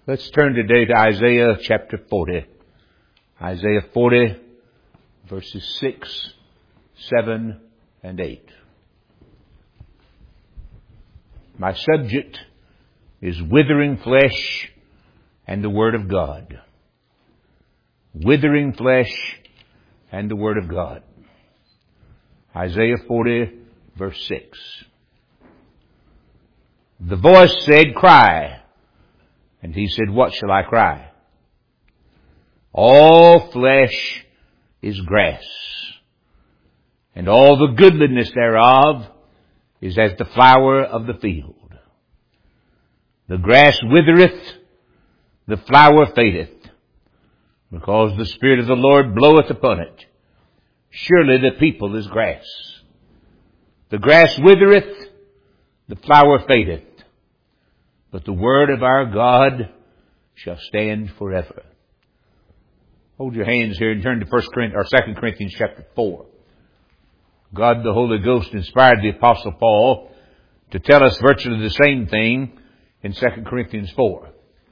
Let's turn today to Isaiah chapter 40. Isaiah 40, verses 6, 7, and 8. My subject is withering flesh and the Word of God. Withering flesh and the Word of God. Isaiah 40, verse 6. The voice said, "Cry." And he said, "What shall I cry?" All flesh is grass, and all the goodliness thereof is as the flower of the field. The grass withereth, the flower fadeth, because the Spirit of the Lord bloweth upon it. Surely the people is grass. The grass withereth, the flower fadeth, but the word of our God shall stand forever. Hold your hands here and turn to 2 Corinthians chapter 4. God the Holy Ghost inspired the Apostle Paul to tell us virtually the same thing in 2 Corinthians 4.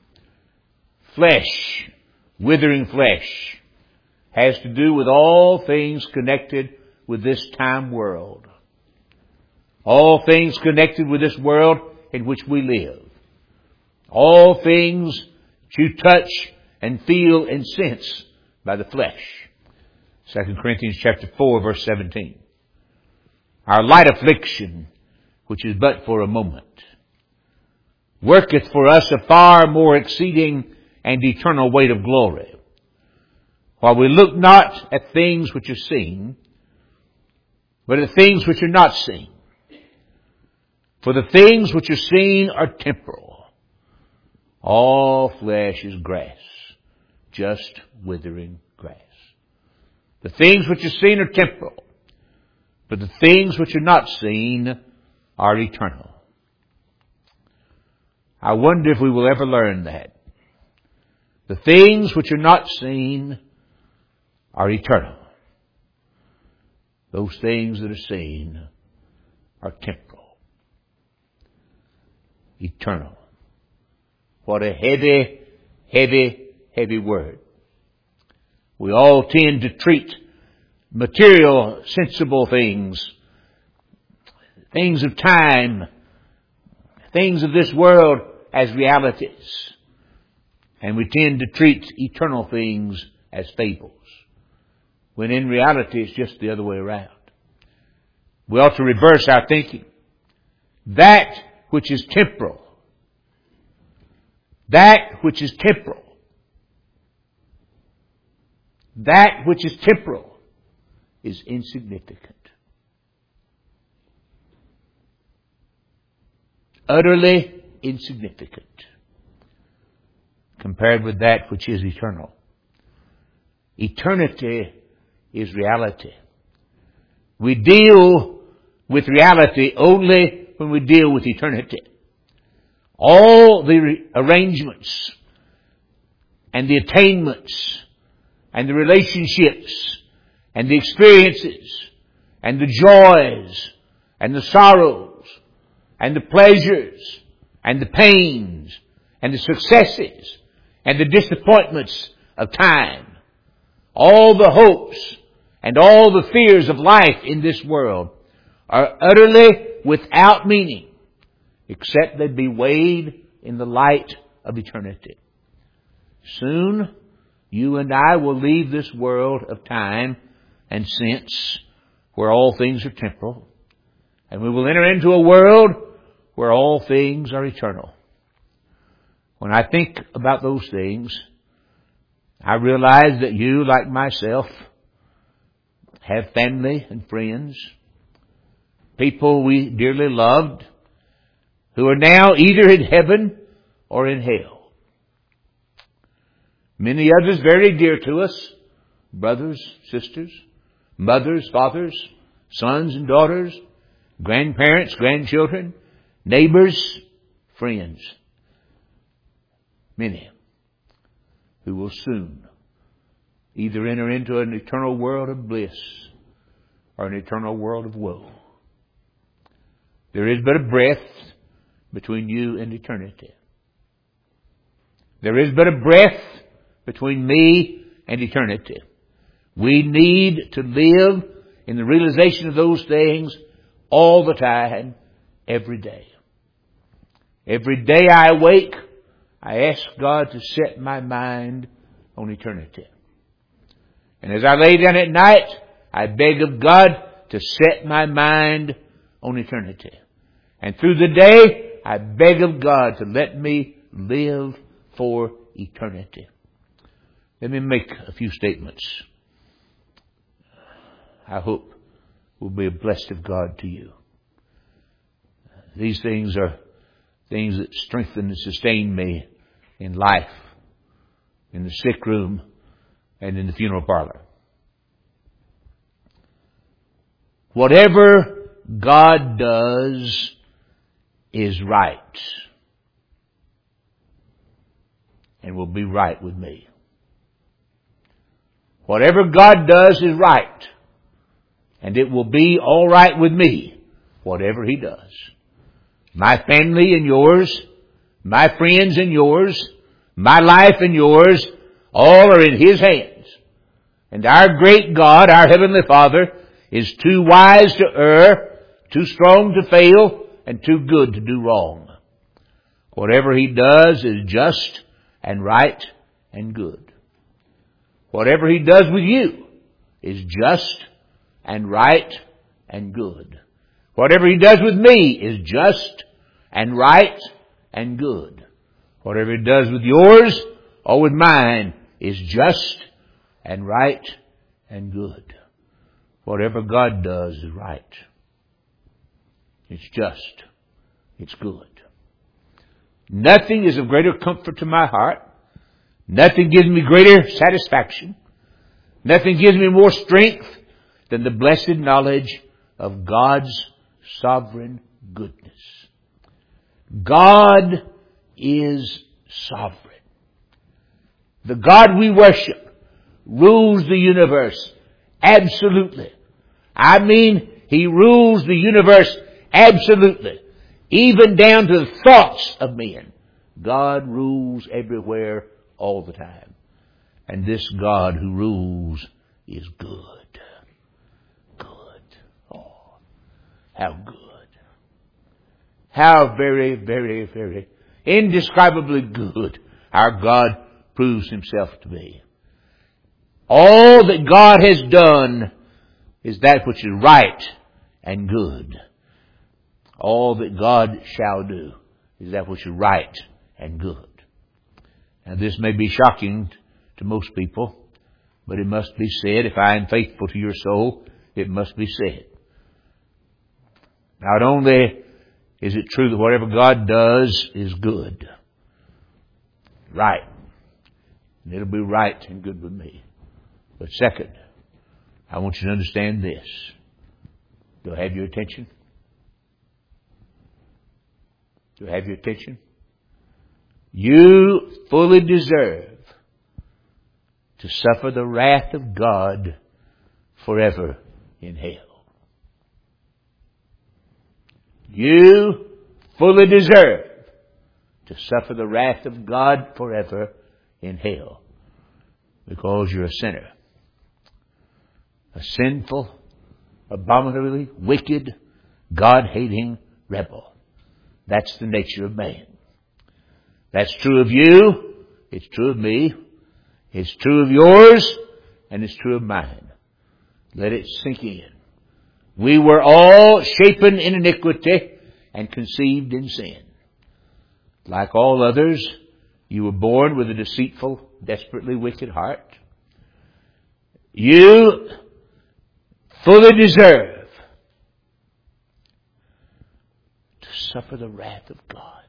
Flesh, withering flesh, has to do with all things connected with this time world. All things connected with this world in which we live. All things that you touch and feel and sense by the flesh. 2 Corinthians chapter 4, verse 17. Our light affliction, which is but for a moment, worketh for us a far more exceeding and eternal weight of glory. While we look not at things which are seen, but at things which are not seen. For the things which are seen are temporal. All flesh is grass, just withering grass. The things which are seen are temporal, but the things which are not seen are eternal. I wonder if we will ever learn that. The things which are not seen are eternal. Those things that are seen are temporal. Eternal. What a heavy, heavy, heavy word. We all tend to treat material, sensible things, things of time, things of this world as realities. And we tend to treat eternal things as fables, when in reality it's just the other way around. We ought to reverse our thinking. That which is temporal, that which is temporal, that which is temporal is insignificant. Utterly insignificant compared with that which is eternal. Eternity is reality. We deal with reality only when we deal with eternity. All the arrangements and the attainments and the relationships and the experiences and the joys and the sorrows and the pleasures and the pains and the successes and the disappointments of time, all the hopes and all the fears of life in this world are utterly without meaning, except they be weighed in the light of eternity. Soon, you and I will leave this world of time and sense where all things are temporal, and we will enter into a world where all things are eternal. When I think about those things, I realize that you, like myself, have family and friends, people we dearly loved, who are now either in heaven or in hell. Many others very dear to us, brothers, sisters, mothers, fathers, sons and daughters, grandparents, grandchildren, neighbors, friends. Many who will soon either enter into an eternal world of bliss or an eternal world of woe. There is but a breath between you and eternity. There is but a breath between me and eternity. We need to live in the realization of those things all the time, every day. Every day I awake, I ask God to set my mind on eternity. And as I lay down at night, I beg of God to set my mind on eternity. And through the day, I beg of God to let me live for eternity. Let me make a few statements. I hope will be blessed of God to you. These things are things that strengthen and sustain me in life, in the sick room, and in the funeral parlor. Whatever God does is right, and will be right with me. Whatever God does is right, and it will be all right with me, whatever He does. My family and yours, my friends and yours, my life and yours, all are in His hands. And our great God, our Heavenly Father, is too wise to err, too strong to fail, and too good to do wrong. Whatever He does is just and right and good. Whatever He does with you is just and right and good. Whatever He does with me is just and right and good. Whatever He does with yours or with mine is just and right and good. Whatever God does is right. It's just. It's good. Nothing is of greater comfort to my heart. Nothing gives me greater satisfaction. Nothing gives me more strength than the blessed knowledge of God's sovereign goodness. God is sovereign. The God we worship rules the universe absolutely. I mean, He rules the universe absolutely. Even down to the thoughts of men. God rules everywhere all the time. And this God who rules is good. Good. Oh, how good. How very, very, very indescribably good our God proves Himself to be. All that God has done is that which is right and good. All that God shall do is that which is right and good. Now this may be shocking to most people, but it must be said. If I am faithful to your soul, it must be said. Not only is it true that whatever God does is good, right, and it'll be right and good with me. But second, I want you to understand this. Do I have your attention? Do I have your attention? You fully deserve to suffer the wrath of God forever in hell. You fully deserve to suffer the wrath of God forever in hell because you're a sinner. A sinful, abominably wicked, God-hating rebel. That's the nature of man. That's true of you. It's true of me. It's true of yours. And it's true of mine. Let it sink in. We were all shapen in iniquity and conceived in sin. Like all others, you were born with a deceitful, desperately wicked heart. You fully deserve to suffer the wrath of God.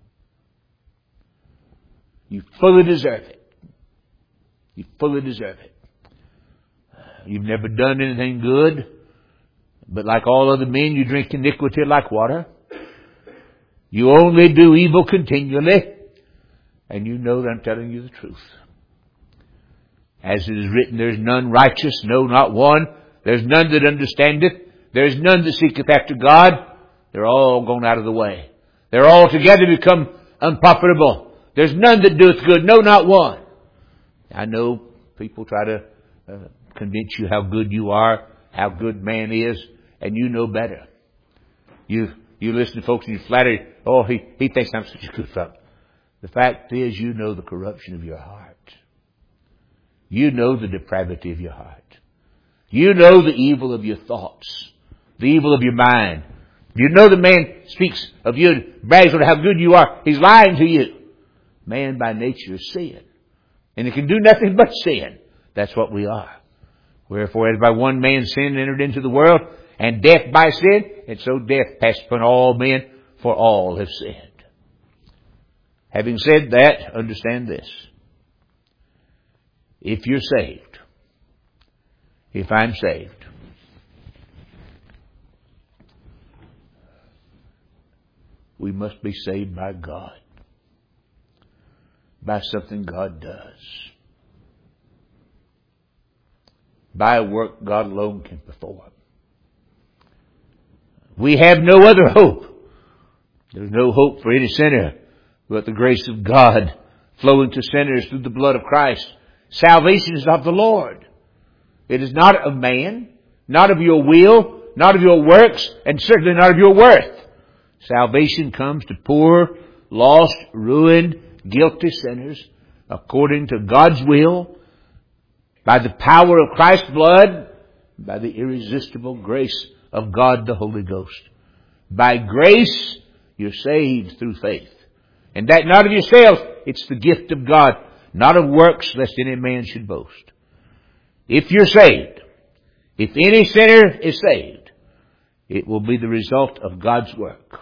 You fully deserve it. You fully deserve it. You've never done anything good, but like all other men, you drink iniquity like water. You only do evil continually, and you know that I'm telling you the truth. As it is written, there's none righteous, no, not one. There's none that understandeth. There's none that seeketh after God. They're all gone out of the way. They're all together become unprofitable. There's none that doeth good, no, not one. I know people try to convince you how good you are, how good man is, and you know better. You listen to folks and you flatter, oh, he thinks I'm such a good fellow. The fact is, you know the corruption of your heart. You know the depravity of your heart. You know the evil of your thoughts, the evil of your mind. You know the man speaks of you and brags on how good you are. He's lying to you. Man by nature is sin. And it can do nothing but sin. That's what we are. Wherefore, as by one man sin entered into the world, and death by sin, and so death passed upon all men, for all have sinned. Having said that, understand this. If you're saved, if I'm saved, we must be saved by God. By something God does. By a work God alone can perform. We have no other hope. There's no hope for any sinner but the grace of God flowing to sinners through the blood of Christ. Salvation is of the Lord. It is not of man, not of your will, not of your works, and certainly not of your worth. Salvation comes to poor, lost, ruined, guilty sinners according to God's will, by the power of Christ's blood, by the irresistible grace of God the Holy Ghost. By grace, you're saved through faith. And that not of yourself, it's the gift of God, not of works, lest any man should boast. If you're saved, if any sinner is saved, it will be the result of God's work.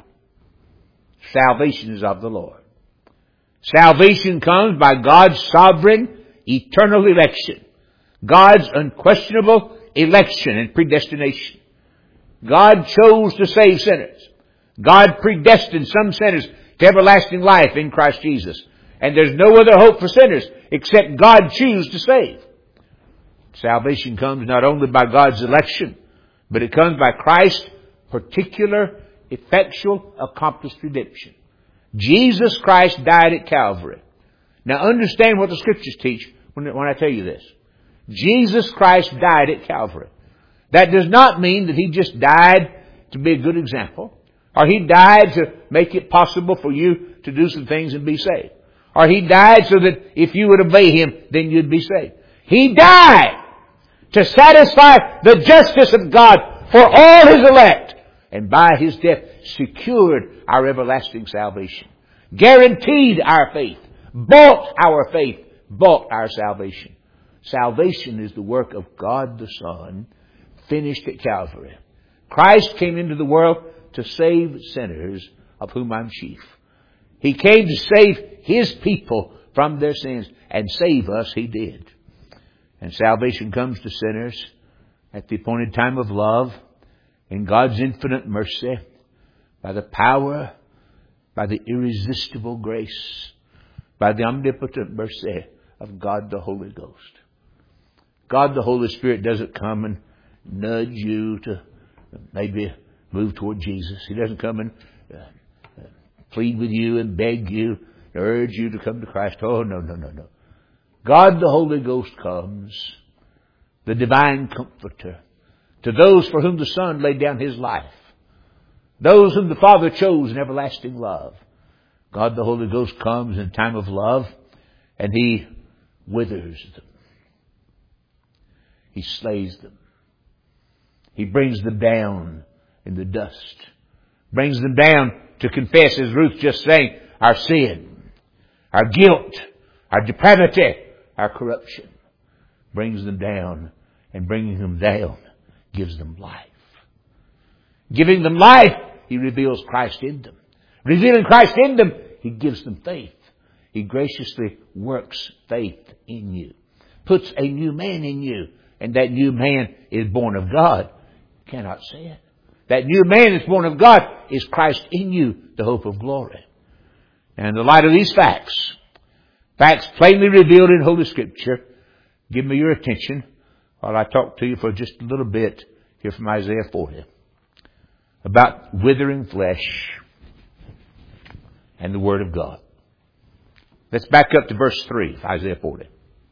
Salvation is of the Lord. Salvation comes by God's sovereign, eternal election. God's unquestionable election and predestination. God chose to save sinners. God predestined some sinners to everlasting life in Christ Jesus. And there's no other hope for sinners except God choose to save. Salvation comes not only by God's election, but it comes by Christ's particular, effectual, accomplished redemption. Jesus Christ died at Calvary. Now understand what the Scriptures teach when I tell you this. Jesus Christ died at Calvary. That does not mean that He just died to be a good example, or He died to make it possible for you to do some things and be saved, or He died so that if you would obey Him, then you'd be saved. He died to satisfy the justice of God for all His elect, and by His death secured our everlasting salvation, guaranteed our faith, bought our faith, bought our salvation. Salvation is the work of God the Son, finished at Calvary. Christ came into the world to save sinners, of whom I'm chief. He came to save His people from their sins, and save us He did. And salvation comes to sinners at the appointed time of love, in God's infinite mercy, by the power, by the irresistible grace, by the omnipotent mercy of God the Holy Ghost. God the Holy Spirit doesn't come and nudge you to maybe move toward Jesus. He doesn't come and plead with you and beg you, urge you to come to Christ. Oh, no. God the Holy Ghost comes, the divine comforter, to those for whom the Son laid down His life, those whom the Father chose in everlasting love. God the Holy Ghost comes in time of love, and He withers them. He slays them. He brings them down in the dust. Brings them down to confess, as Ruth just saying, our sin, our guilt, our depravity, our corruption. Brings them down, and bringing them down gives them life. Giving them life, He reveals Christ in them. Revealing Christ in them, He gives them faith. He graciously works faith in you. Puts a new man in you. And that new man is born of God. You cannot say it. That new man that's born of God is Christ in you, the hope of glory. And in the light of these facts plainly revealed in Holy Scripture, give me your attention while I talk to you for just a little bit here from Isaiah 40 about withering flesh and the Word of God. Let's back up to verse 3 of Isaiah 40.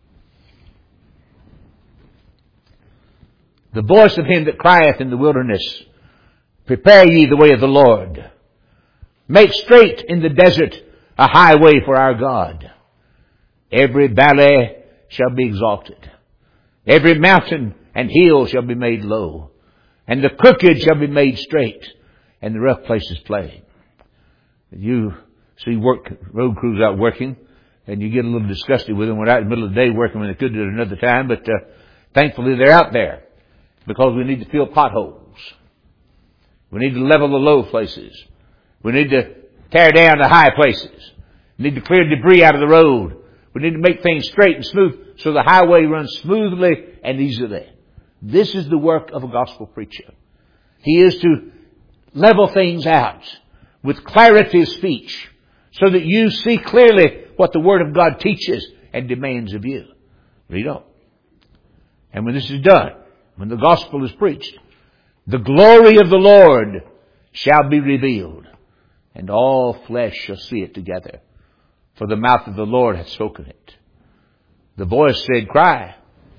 The voice of him that crieth in the wilderness, prepare ye the way of the Lord. Make straight in the desert a highway for our God. Every valley shall be exalted. Every mountain and hill shall be made low. And the crooked shall be made straight, and the rough places plain. You see road crews out working, and you get a little disgusted with them. We're out in the middle of the day working when they could do it another time, but thankfully they're out there because we need to fill potholes. We need to level the low places. We need to tear down the high places. We need to clear debris out of the road. We need to make things straight and smooth so the highway runs smoothly and easily. This is the work of a gospel preacher. He is to level things out with clarity of speech so that you see clearly what the Word of God teaches and demands of you. Read on. And when this is done, when the gospel is preached, the glory of the Lord shall be revealed, and all flesh shall see it together. For the mouth of the Lord hath spoken it. The voice said, cry.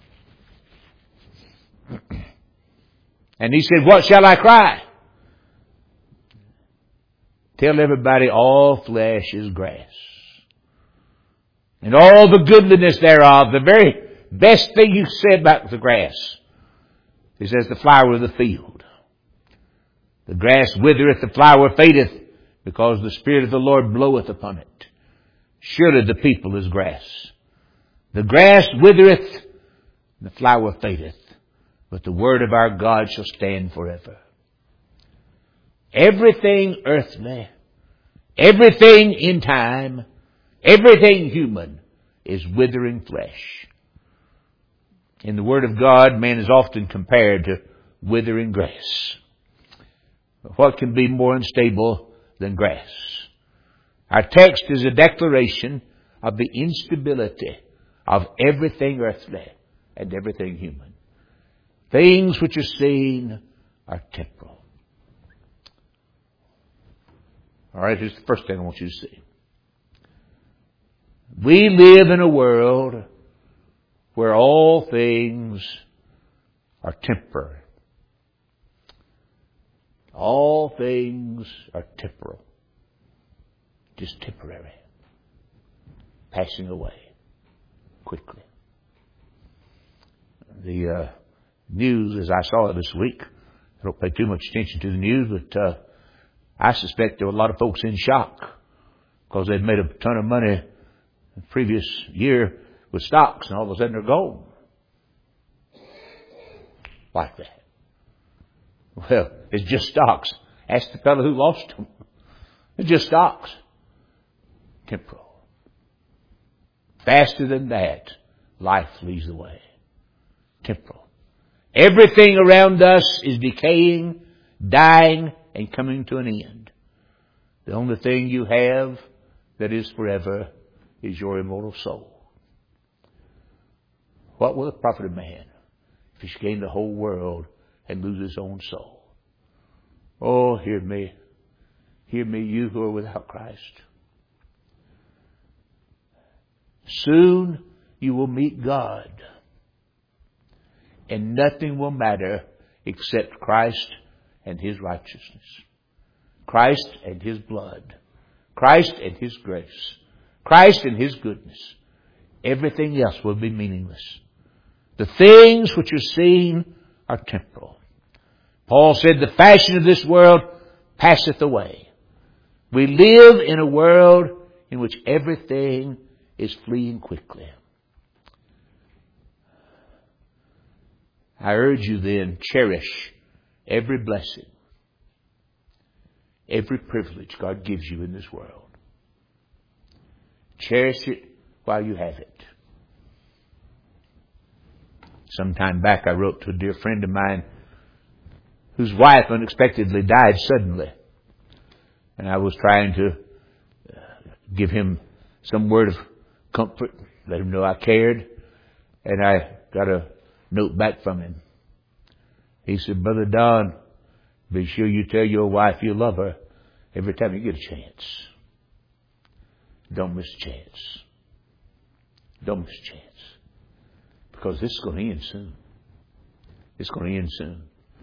And he said, what shall I cry? Tell everybody all flesh is grass. And all the goodliness thereof, the very best thing you can say about the grass is as the flower of the field. The grass withereth, the flower fadeth, because the Spirit of the Lord bloweth upon it. Surely the people is grass. The grass withereth, and the flower fadeth, but the word of our God shall stand forever. Everything earthly, everything in time, everything human is withering flesh. In the Word of God, man is often compared to withering grass. What can be more unstable than grass? Our text is a declaration of the instability of everything earthly and everything human. Things which are seen are temporal. All right, here's the first thing I want you to see. We live in a world where all things are temporary. All things are temporal. Just temporary. Passing away quickly. The news, as I saw it this week, I don't pay too much attention to the news, but I suspect there were a lot of folks in shock because they'd made a ton of money the previous year with stocks, and all of a sudden they're gone. Like that. Well, it's just stocks. Ask the fellow who lost them. It's just stocks. Temporal. Faster than that, life flees away. Temporal. Everything around us is decaying, dying, and coming to an end. The only thing you have that is forever is your immortal soul. What will it profit a man if he should gain the whole world and lose his own soul? Oh, hear me. Hear me, you who are without Christ. Soon you will meet God, and nothing will matter except Christ and His righteousness. Christ and His blood. Christ and His grace. Christ and His goodness. Everything else will be meaningless. The things which are seen are temporal. Paul said, the fashion of this world passeth away. We live in a world in which everything is fleeing quickly. I urge you then, cherish every blessing, every privilege God gives you in this world. Cherish it while you have it. Some time back I wrote to a dear friend of mine whose wife unexpectedly died suddenly. And I was trying to give him some word of comfort, let him know I cared. And I got a note back from him. He said, Brother Don, be sure you tell your wife you love her every time you get a chance. Don't miss a chance. Don't miss a chance. Because this is going to end soon. It's going to end soon.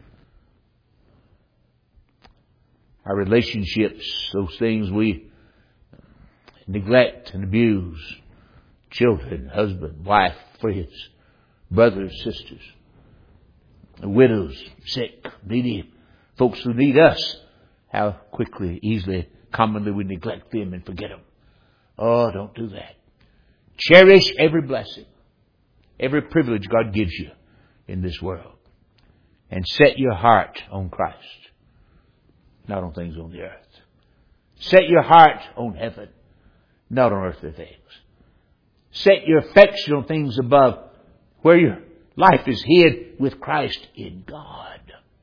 Our relationships, those things we neglect and abuse, children, husband, wife, friends, brothers, sisters, widows, sick, needy, folks who need us, how quickly, easily, commonly we neglect them and forget them. Oh, don't do that. Cherish every blessing, every privilege God gives you in this world. And set your heart on Christ, not on things on the earth. Set your heart on heaven, not on earthly things. Set your affection on things above, where your life is hid with Christ in God.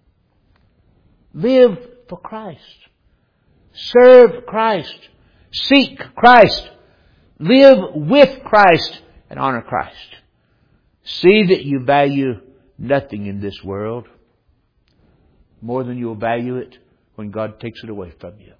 Live for Christ. Serve Christ. Seek Christ. Live with Christ and honor Christ. See that you value nothing in this world more than you'll value it when God takes it away from you.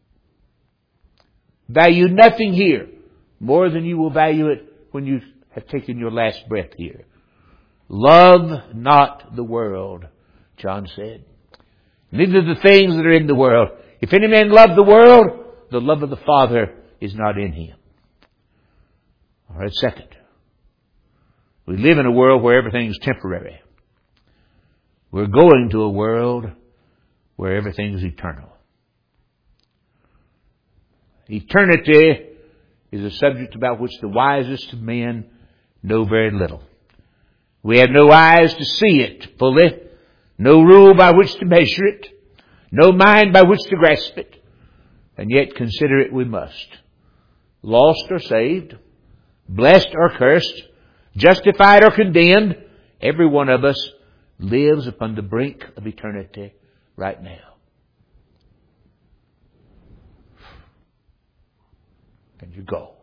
Value nothing here more than you will value it when you have taken your last breath here. Love not the world, John said. Neither the things that are in the world. If any man love the world, the love of the Father is not in him. All right, second. We live in a world where everything is temporary. We're going to a world where everything is eternal. Eternity is a subject about which the wisest of men know very little. We have no eyes to see it fully, no rule by which to measure it, no mind by which to grasp it, and yet consider it we must. Lost or saved, blessed or cursed, justified or condemned, every one of us lives upon the brink of eternity right now. And you go.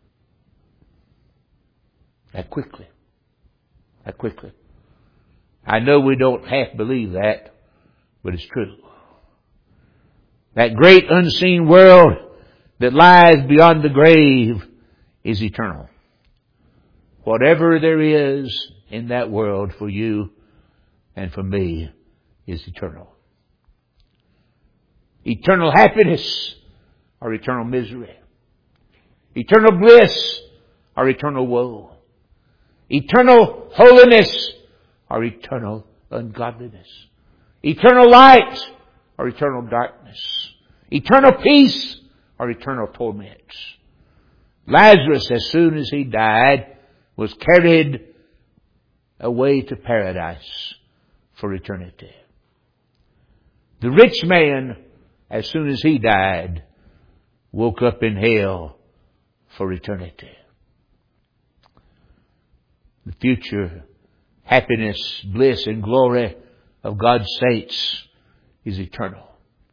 That quickly. That quickly. I know we don't half believe that, but it's true. That great unseen world that lies beyond the grave is eternal. Whatever there is in that world for you and for me is eternal. Eternal happiness or eternal misery. Eternal bliss or eternal woe. Eternal holiness or eternal ungodliness. Eternal light or eternal darkness. Eternal peace or eternal torments. Lazarus, as soon as he died, was carried away to paradise for eternity. The rich man, as soon as he died, woke up in hell for eternity. The future happiness, bliss, and glory of God's saints is eternal.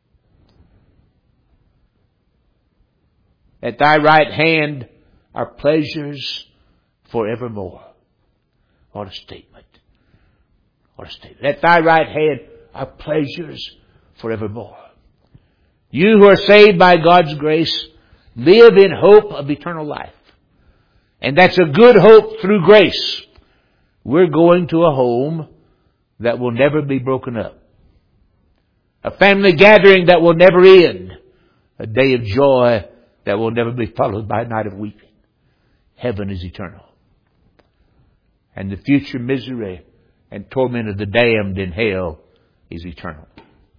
At thy right hand are pleasures forevermore. What a statement. What a statement. At thy right hand are pleasures forevermore. You who are saved by God's grace live in hope of eternal life. And that's a good hope through grace. We're going to a home that will never be broken up. A family gathering that will never end. A day of joy that will never be followed by a night of weeping. Heaven is eternal. And the future misery and torment of the damned in hell is eternal.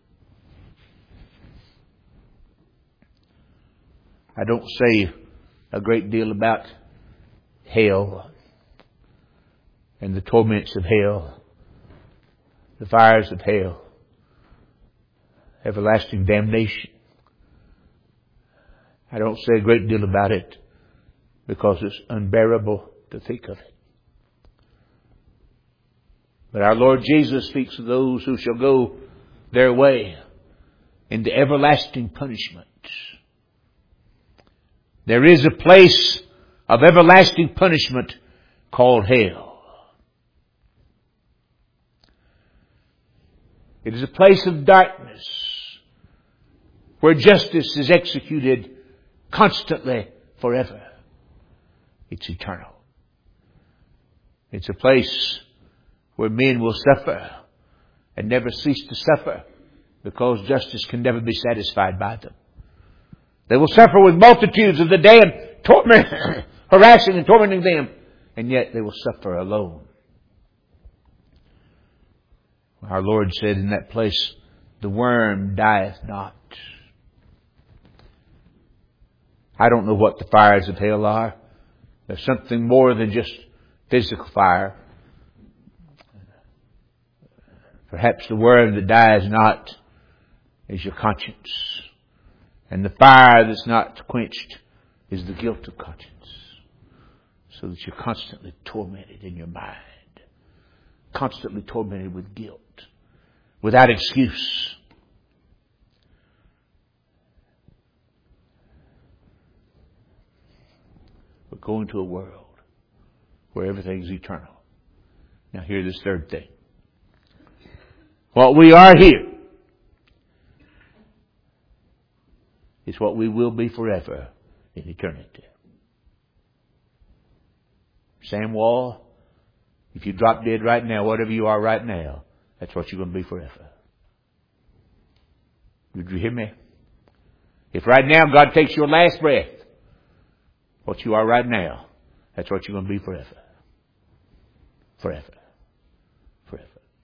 I don't say a great deal about hell and the torments of hell, the fires of hell, everlasting damnation. I don't say a great deal about it because it's unbearable to think of it. But our Lord Jesus speaks of those who shall go their way into everlasting punishment. There is a place of everlasting punishment called hell. It is a place of darkness where justice is executed constantly forever. It's eternal. It's a place where men will suffer and never cease to suffer because justice can never be satisfied by them. They will suffer with multitudes of the damned, harassing and tormenting them, and yet they will suffer alone. Our Lord said in that place, the worm dieth not. I don't know what the fires of hell are. There's something more than just physical fire. Perhaps the worm that dies not is your conscience. And the fire that's not quenched is the guilt of conscience. So that you're constantly tormented in your mind. Constantly tormented with guilt. Without excuse. We're going to a world where everything's eternal. Now hear this third thing. What we are here is what we will be forever in eternity. Sam Wall, if you drop dead right now, whatever you are right now, that's what you're going to be forever. Did you hear me? If right now God takes your last breath, what you are right now, that's what you're going to be forever. Forever. Forever.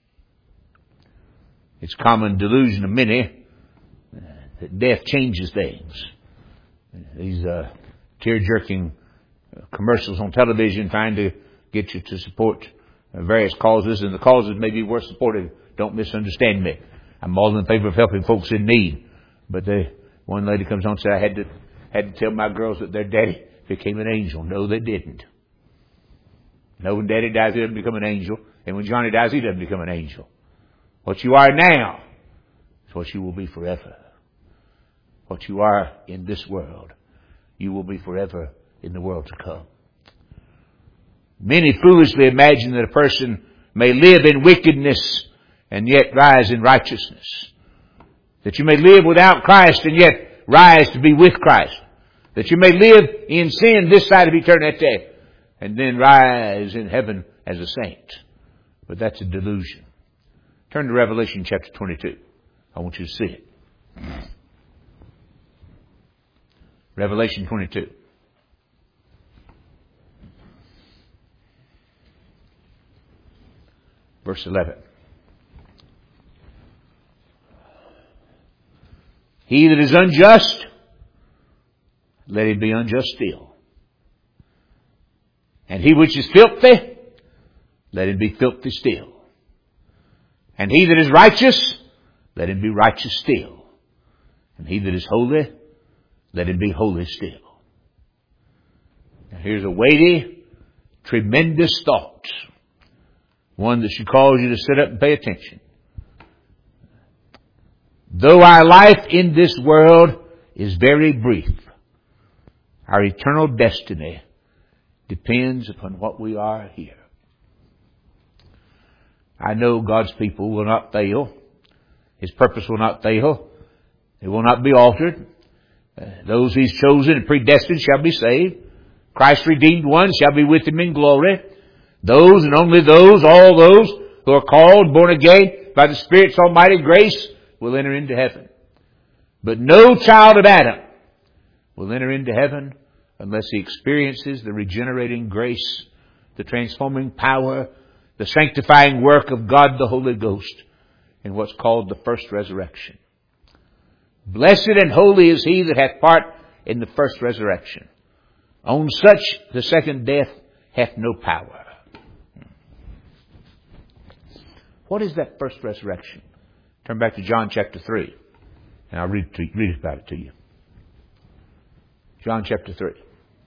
It's common delusion of many that death changes things. These tear-jerking commercials on television trying to get you to support various causes, and the causes may be worth supporting. Don't misunderstand me. I'm all in favor of helping folks in need. But one lady comes on and said, I had to tell my girls that their daddy became an angel. No, they didn't. No, when Daddy dies, he doesn't become an angel. And when Johnny dies, he doesn't become an angel. What you are now is what you will be forever. What you are in this world, you will be forever in the world to come. Many foolishly imagine that a person may live in wickedness and yet rise in righteousness. That you may live without Christ and yet rise to be with Christ. That you may live in sin this side of eternity and then rise in heaven as a saint. But that's a delusion. Turn to Revelation chapter 22. I want you to see it. Revelation 22. Verse 11. He that is unjust, let him be unjust still. And he which is filthy, let him be filthy still. And he that is righteous, let him be righteous still. And he that is holy, let him be holy still. Now here's a weighty, tremendous thought. One that should cause you to sit up and pay attention. Though our life in this world is very brief, our eternal destiny depends upon what we are here. I know God's people will not fail. His purpose will not fail. It will not be altered. Those He's chosen and predestined shall be saved. Christ's redeemed ones shall be with Him in glory. Those and only those, all those who are called, born again by the Spirit's almighty grace will enter into heaven. But no child of Adam will enter into heaven unless he experiences the regenerating grace, the transforming power, the sanctifying work of God the Holy Ghost in what's called the first resurrection. Blessed and holy is he that hath part in the first resurrection. On such the second death hath no power. What is that first resurrection? Turn back to John chapter 3. And I'll read about it to you. John chapter 3.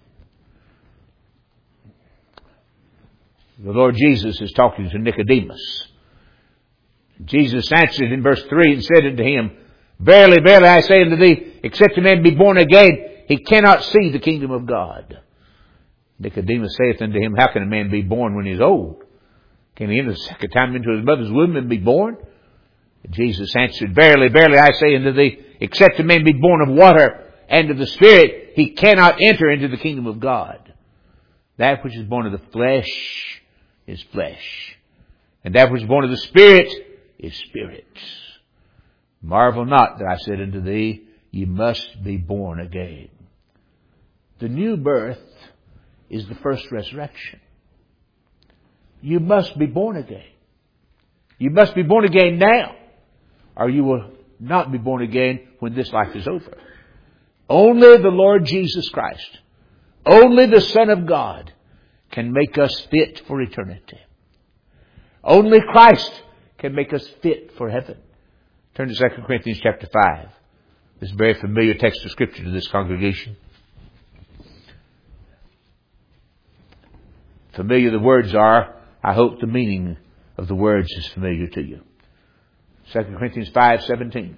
The Lord Jesus is talking to Nicodemus. Jesus answered in verse 3 and said unto him, Verily, verily, I say unto thee, except a man be born again, he cannot see the kingdom of God. Nicodemus saith unto him, How can a man be born when he is old? Can he enter the second time into his mother's womb and be born? Jesus answered, Verily, verily, I say unto thee, except a man be born of water and of the Spirit, he cannot enter into the kingdom of God. That which is born of the flesh is flesh. And that which is born of the Spirit is spirit. Marvel not that I said unto thee, ye must be born again. The new birth is the first resurrection. You must be born again. You must be born again now, or you will not be born again when this life is over. Only the Lord Jesus Christ, only the Son of God, can make us fit for eternity. Only Christ can make us fit for heaven. Turn to 2 Corinthians chapter 5. This is a very familiar text of Scripture to this congregation. Familiar the words are, I hope the meaning of the words is familiar to you. 2 Corinthians 5:17.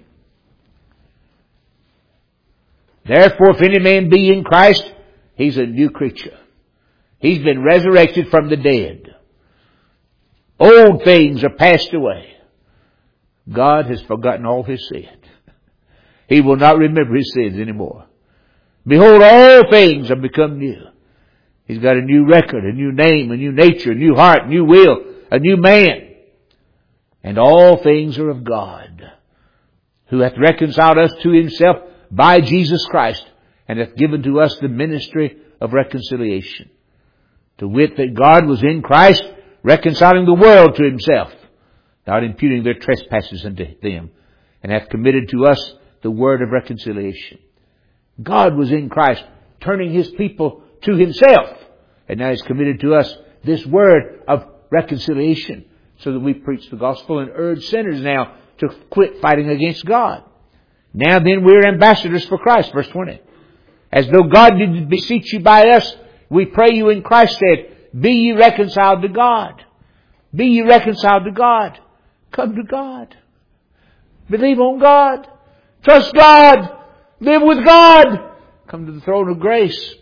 Therefore, if any man be in Christ, he's a new creature. He's been resurrected from the dead. Old things are passed away. God has forgotten all his sins. He will not remember his sins anymore. Behold, all things have become new. He's got a new record, a new name, a new nature, a new heart, a new will, a new man. And all things are of God, who hath reconciled us to himself by Jesus Christ, and hath given to us the ministry of reconciliation. To wit, that God was in Christ, reconciling the world to himself, not imputing their trespasses unto them, and hath committed to us the word of reconciliation. God was in Christ, turning his people to himself, and now he's committed to us this word of reconciliation, so that we preach the gospel and urge sinners now to quit fighting against God. Now then, we're ambassadors for Christ, verse 20. As though God did beseech you by us, we pray you in Christ said, be ye reconciled to God. Be ye reconciled to God. Come to God. Believe on God. Trust God. Live with God. Come to the throne of grace.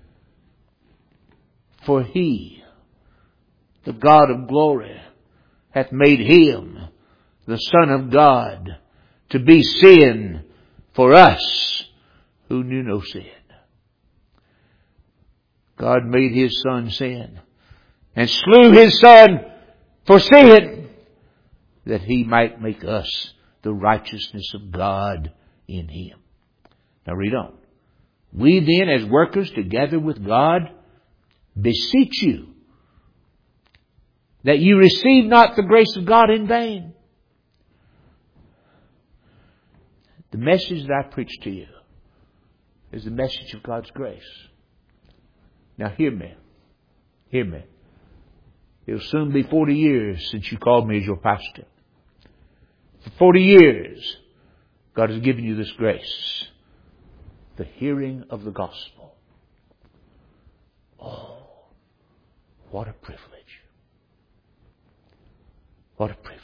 For he, the God of glory, hath made him, the Son of God, to be sin for us who knew no sin. God made his Son sin and slew his Son for sin, that he might make us the righteousness of God in him. Now read on. We then, as workers together with God, beseech you that you receive not the grace of God in vain. The message that I preach to you is the message of God's grace. Now hear me. Hear me. It'll soon be 40 years since you called me as your pastor. For 40 years, God has given you this grace. The hearing of the gospel. Oh, what a privilege. What a privilege.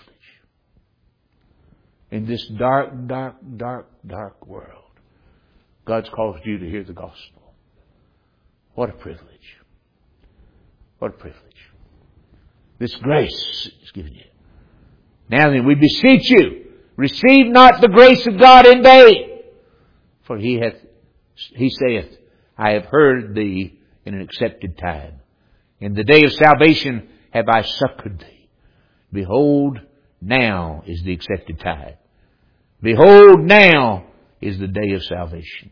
In this dark, dark, dark, dark world, God's caused you to hear the gospel. What a privilege. What a privilege. This grace is given you. Now then, we beseech you, receive not the grace of God in vain. For he saith, I have heard thee in an accepted time. In the day of salvation have I succored thee. Behold, now is the accepted time. Behold, now is the day of salvation.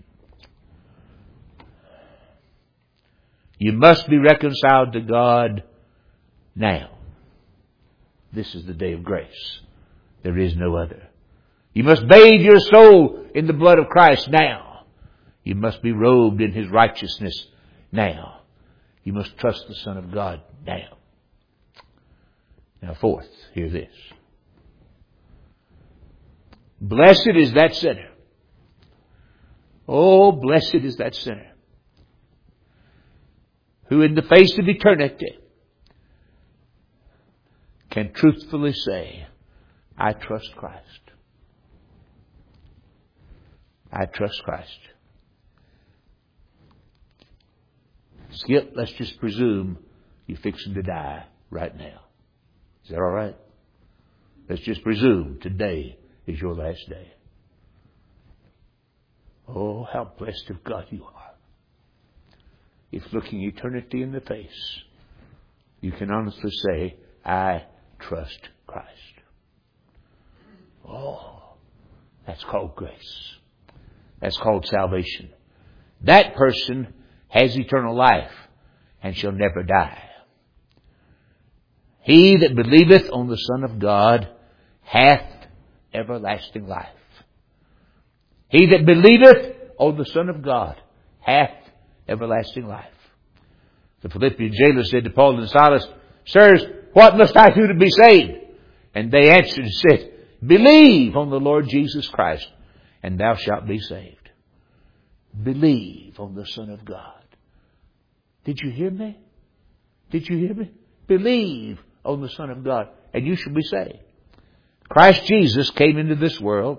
You must be reconciled to God now. This is the day of grace. There is no other. You must bathe your soul in the blood of Christ now. You must be robed in his righteousness now. You must trust the Son of God now. Now fourth, hear this. Blessed is that sinner. Oh, blessed is that sinner who in the face of eternity can truthfully say, I trust Christ. I trust Christ. Skip, let's just presume you're fixing to die right now. Is that all right? Let's just presume today is your last day. Oh, how blessed of God you are. If looking eternity in the face, you can honestly say, I trust Christ. Oh, that's called grace. That's called salvation. That person has eternal life and shall never die. He that believeth on the Son of God hath everlasting life. He that believeth on the Son of God hath everlasting life. The Philippian jailer said to Paul and Silas, Sirs, what must I do to be saved? And they answered and said, Believe on the Lord Jesus Christ, and thou shalt be saved. Believe on the Son of God. Did you hear me? Did you hear me? Believe on the Son of God, and you shall be saved. Christ Jesus came into this world,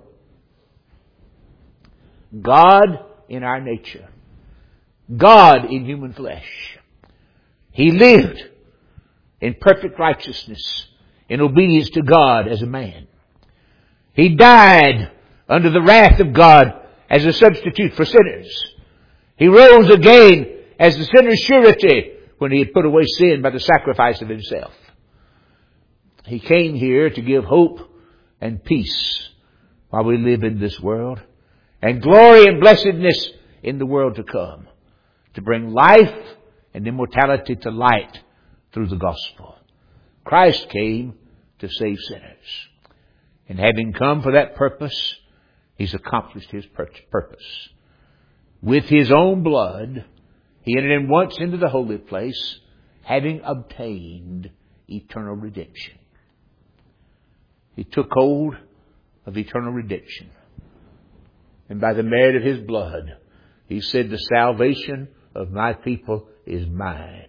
God in our nature, God in human flesh. He lived in perfect righteousness, in obedience to God as a man. He died under the wrath of God as a substitute for sinners. He rose again as the sinner's surety when He had put away sin by the sacrifice of Himself. He came here to give hope and peace while we live in this world, and glory and blessedness in the world to come, to bring life and immortality to light through the gospel. Christ came to save sinners. And having come for that purpose, He's accomplished His purpose. With His own blood, He entered in once into the holy place, having obtained eternal redemption. He took hold of eternal redemption. And by the merit of His blood, He said, the salvation of my people is mine.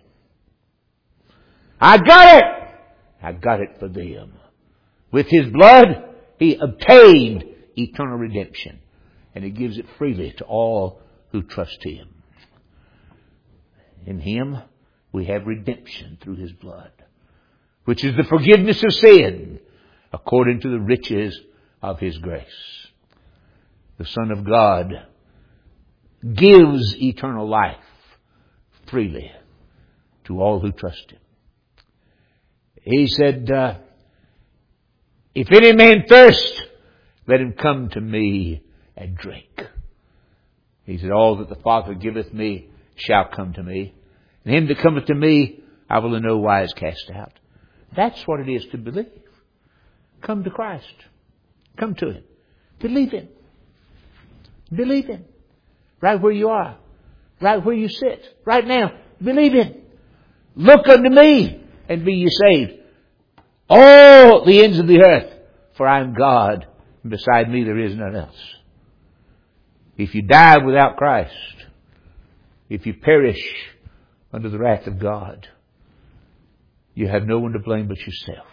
I got it! I got it for them. With His blood, He obtained eternal redemption. And He gives it freely to all who trust Him. In Him, we have redemption through His blood, which is the forgiveness of sin, according to the riches of His grace. The Son of God gives eternal life freely to all who trust Him. He said, if any man thirst, let him come to me and drink. He said, all that the Father giveth me shall come to me. And him that cometh to me, I will in no wise cast out. That's what it is to believe. Come to Christ. Come to Him. Believe Him. Believe Him. Right where you are. Right where you sit. Right now. Believe Him. Look unto me and be ye saved. All the ends of the earth. For I am God, and beside me there is none else. If you die without Christ, if you perish under the wrath of God, you have no one to blame but yourself.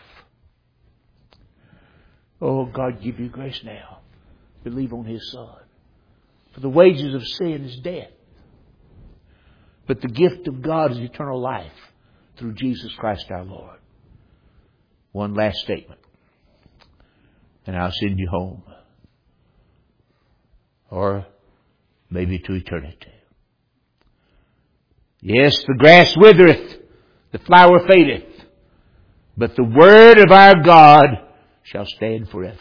Oh, God, give you grace now. Believe on His Son. For the wages of sin is death. But the gift of God is eternal life through Jesus Christ our Lord. One last statement, and I'll send you home. Or maybe to eternity. Yes, the grass withereth, the flower fadeth, but the word of our God shall stand forever.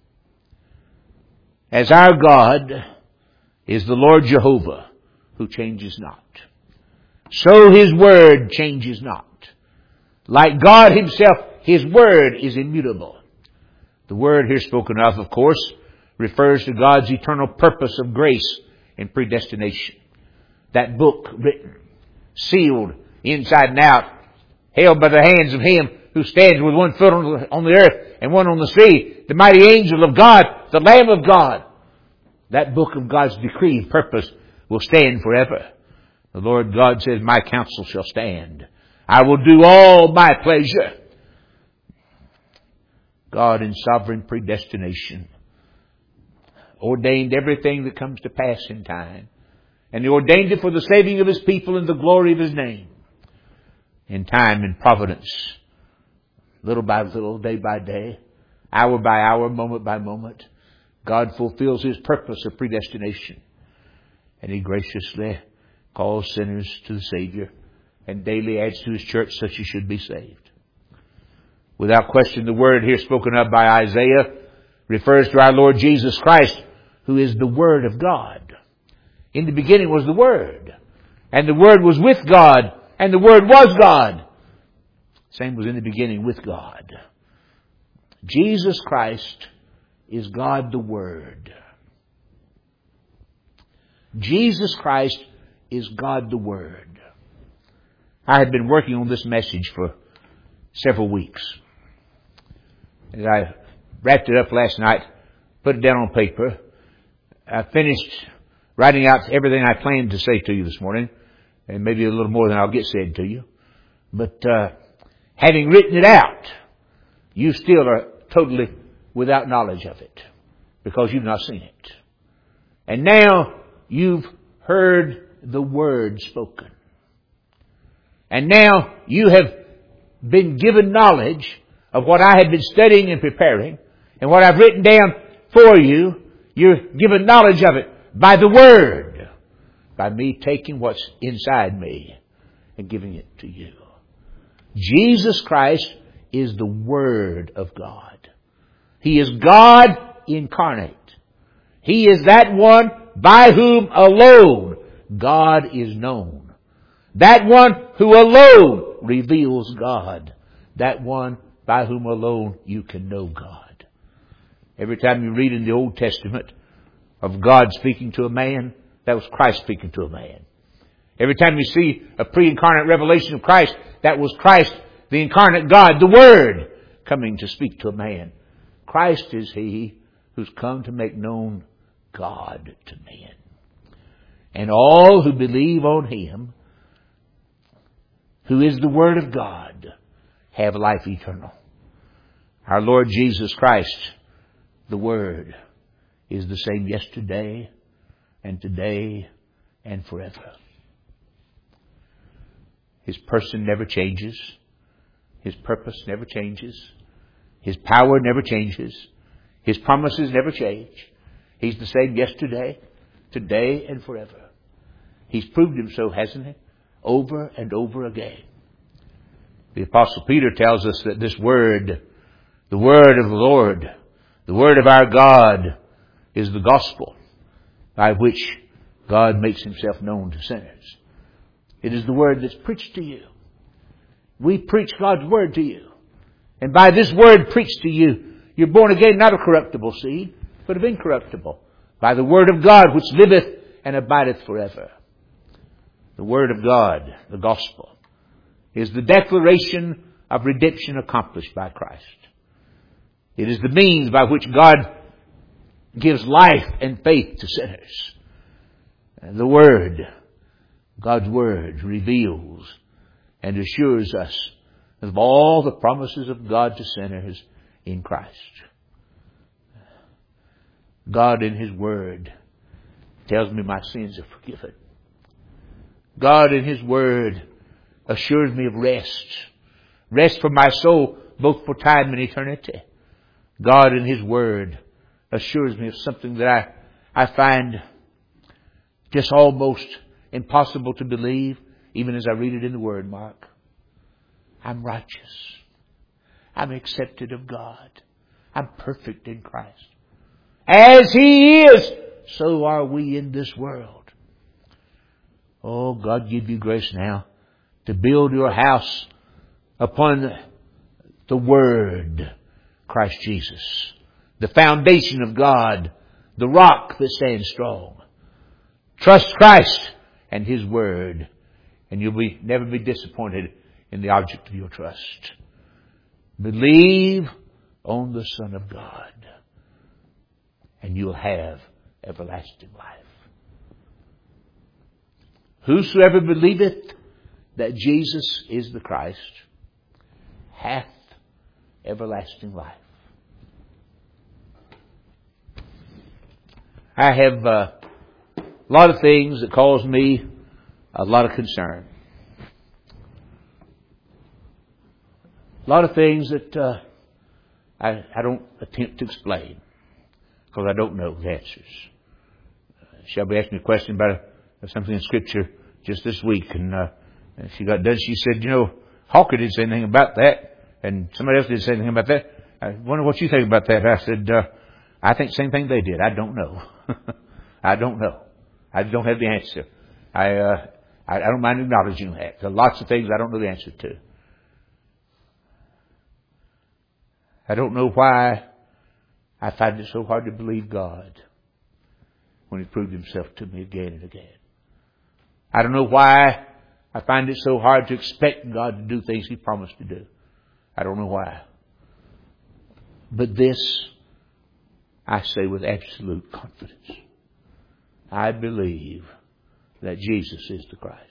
As our God is the Lord Jehovah, who changes not, so His word changes not. Like God Himself, His word is immutable. The word here spoken of course, refers to God's eternal purpose of grace and predestination. That book written, sealed inside and out, held by the hands of Him who stands with one foot on the earth and one on the sea, the mighty angel of God, the Lamb of God. That book of God's decree and purpose will stand forever. The Lord God says, my counsel shall stand. I will do all my pleasure. God in sovereign predestination ordained everything that comes to pass in time. And He ordained it for the saving of His people and the glory of His name. In time and providence, little by little, day by day, hour by hour, moment by moment, God fulfills His purpose of predestination. And He graciously calls sinners to the Savior and daily adds to His church, such as should be saved. Without question, the Word here spoken of by Isaiah refers to our Lord Jesus Christ, who is the Word of God. In the beginning was the Word, and the Word was with God, and the Word was God. Same was in the beginning with God. Jesus Christ is God the Word. Jesus Christ is God the Word. I have been working on this message for several weeks. As I wrapped it up last night, put it down on paper, I finished writing out everything I planned to say to you this morning, and maybe a little more than I'll get said to you. But having written it out, you still are totally without knowledge of it, because you've not seen it. And now you've heard the Word spoken. And now you have been given knowledge of what I have been studying and preparing, and what I've written down for you. You're given knowledge of it by the Word, by me taking what's inside me and giving it to you. Jesus Christ is the Word of God. He is God incarnate. He is that one by whom alone God is known. That one who alone reveals God. That one by whom alone you can know God. Every time you read in the Old Testament of God speaking to a man, that was Christ speaking to a man. Every time you see a pre-incarnate revelation of Christ, that was Christ, the incarnate God, the Word, coming to speak to a man. Christ is He who's come to make known God to men. And all who believe on Him, who is the Word of God, have life eternal. Our Lord Jesus Christ, the Word, is the same yesterday and today and forever. His person never changes. His purpose never changes. His power never changes. His promises never change. He's the same yesterday, today, and forever. He's proved Him so, hasn't He? Over and over again. The Apostle Peter tells us that this Word, the Word of the Lord, the Word of our God, is the gospel by which God makes Himself known to sinners. It is the Word that's preached to you. We preach God's Word to you. And by this Word preached to you, you're born again not of corruptible seed, but of incorruptible, by the Word of God which liveth and abideth forever. The Word of God, the gospel, is the declaration of redemption accomplished by Christ. It is the means by which God gives life and faith to sinners. And the Word, God's Word, reveals and assures us of all the promises of God to sinners in Christ. God in His Word tells me my sins are forgiven. God in His Word assures me of rest. Rest for my soul, both for time and eternity. God in His Word assures me of something that I find just almost impossible to believe, even as I read it in the Word, Mark. I'm righteous. I'm accepted of God. I'm perfect in Christ. As He is, so are we in this world. Oh, God, give you grace now to build your house upon the Word, Christ Jesus, the foundation of God, the rock that stands strong. Trust Christ and His Word, and you'll never be disappointed in the object of your trust. Believe on the Son of God, and you'll have everlasting life. Whosoever believeth that Jesus is the Christ hath everlasting life. I have a lot of things that cause me a lot of concern. A lot of things that I don't attempt to explain because I don't know the answers. Shelby asked me a question about something in Scripture just this week, and And she got done. She said, Hawker didn't say anything about that. And somebody else didn't say anything about that. I wonder what you think about that. I said, I think the same thing they did. I don't know. I don't know. I don't have the answer. I don't mind acknowledging that. There are lots of things I don't know the answer to. I don't know why I find it so hard to believe God when He proved Himself to me again and again. I don't know why I find it so hard to expect God to do things He promised to do. I don't know why. But this, I say with absolute confidence. I believe that Jesus is the Christ.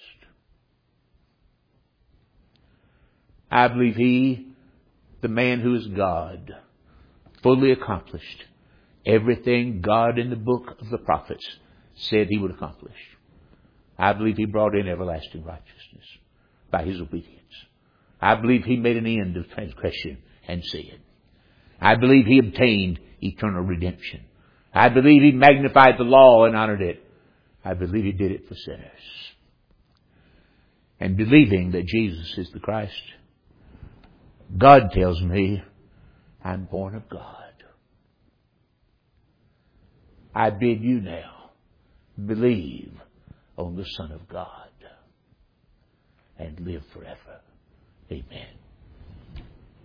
I believe He, the man who is God, fully accomplished everything God in the book of the prophets said He would accomplish. I believe He brought in everlasting righteousness by His obedience. I believe He made an end of transgression and sin. I believe He obtained eternal redemption. I believe He magnified the law and honored it. I believe He did it for sinners. And believing that Jesus is the Christ, God tells me I'm born of God. I bid you now believe on the Son of God and live forever. Amen.